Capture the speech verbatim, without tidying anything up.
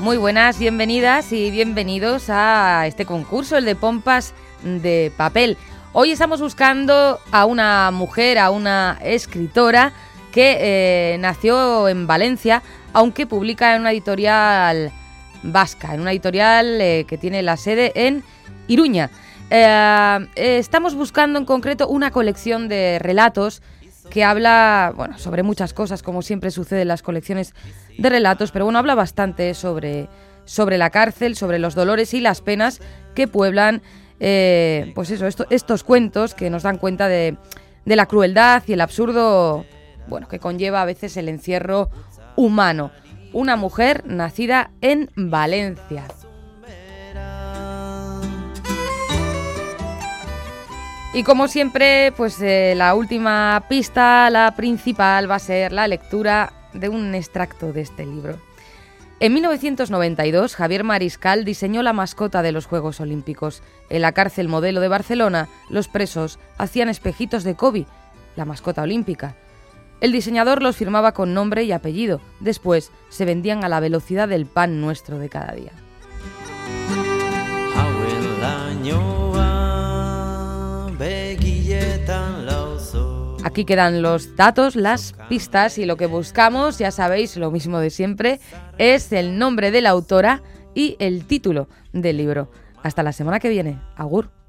Muy buenas, bienvenidas y bienvenidos a este concurso, el de Pompas de Papel. Hoy estamos buscando a una mujer, a una escritora que eh, nació en Valencia, aunque publica en una editorial vasca, en una editorial eh, que tiene la sede en Iruña. Eh, eh, estamos buscando en concreto una colección de relatos que habla, bueno, sobre muchas cosas, como siempre sucede en las colecciones de relatos, pero bueno, habla bastante sobre, sobre la cárcel, sobre los dolores y las penas que pueblan, eh, pues eso, esto, estos cuentos que nos dan cuenta de, de la crueldad y el absurdo, bueno, que conlleva a veces el encierro humano. Una mujer nacida en Valencia. Y como siempre, pues eh, la última pista, la principal, va a ser la lectura de un extracto de este libro. En mil novecientos noventa y dos, Javier Mariscal diseñó la mascota de los Juegos Olímpicos. En la cárcel Modelo de Barcelona, los presos hacían espejitos de Kobe, la mascota olímpica. El diseñador los firmaba con nombre y apellido. Después se vendían a la velocidad del pan nuestro de cada día. Aquí quedan los datos, las pistas, y lo que buscamos, ya sabéis, lo mismo de siempre, es el nombre de la autora y el título del libro. Hasta la semana que viene. Agur.